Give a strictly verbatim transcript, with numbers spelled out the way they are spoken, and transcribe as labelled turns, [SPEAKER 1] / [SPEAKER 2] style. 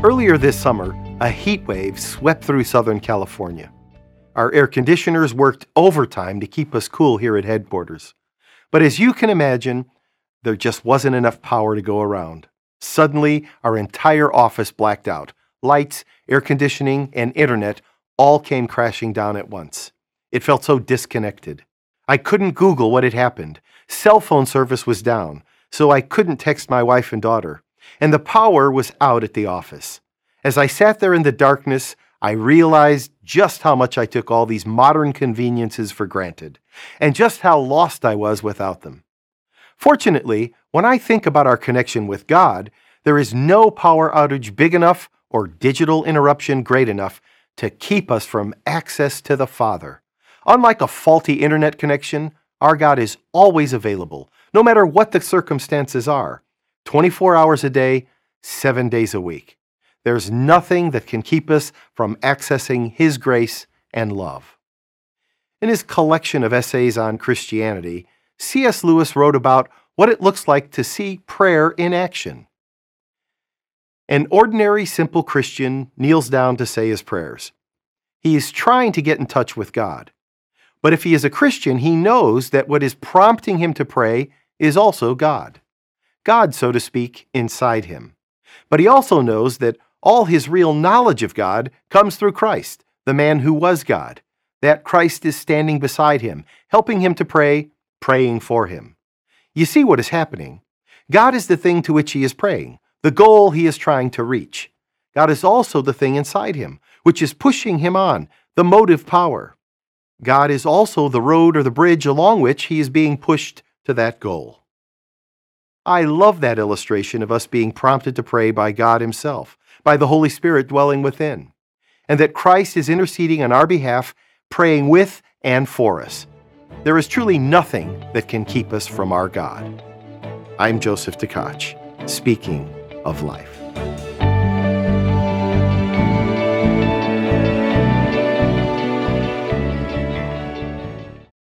[SPEAKER 1] Earlier this summer, a heat wave swept through Southern California. Our air conditioners worked overtime to keep us cool here at headquarters. But as you can imagine, there just wasn't enough power to go around. Suddenly, our entire office blacked out. Lights, air conditioning, and internet all came crashing down at once. It felt so disconnected. I couldn't Google what had happened. Cell phone service was down, so I couldn't text my wife and daughter. And the power was out at the office. As I sat there in the darkness, I realized just how much I took all these modern conveniences for granted, and just how lost I was without them. Fortunately, when I think about our connection with God, there is no power outage big enough or digital interruption great enough to keep us from access to the Father. Unlike a faulty internet connection, our God is always available, no matter what the circumstances are, twenty-four hours a day, seven days a week. There's nothing that can keep us from accessing His grace and love. In his collection of essays on Christianity, C S Lewis wrote about what it looks like to see prayer in action. An ordinary, simple Christian kneels down to say his prayers. He is trying to get in touch with God. But if he is a Christian, he knows that what is prompting him to pray is also God. God, so to speak, inside him. But he also knows that all his real knowledge of God comes through Christ, the man who was God. That Christ is standing beside him, helping him to pray, praying for him. You see what is happening. God is the thing to which he is praying, the goal he is trying to reach. God is also the thing inside him, which is pushing him on, the motive power. God is also the road or the bridge along which he is being pushed to that goal. I love that illustration of us being prompted to pray by God himself, by the Holy Spirit dwelling within, and that Christ is interceding on our behalf, praying with and for us. There is truly nothing that can keep us from our God. I'm Joseph Tkach, speaking of life.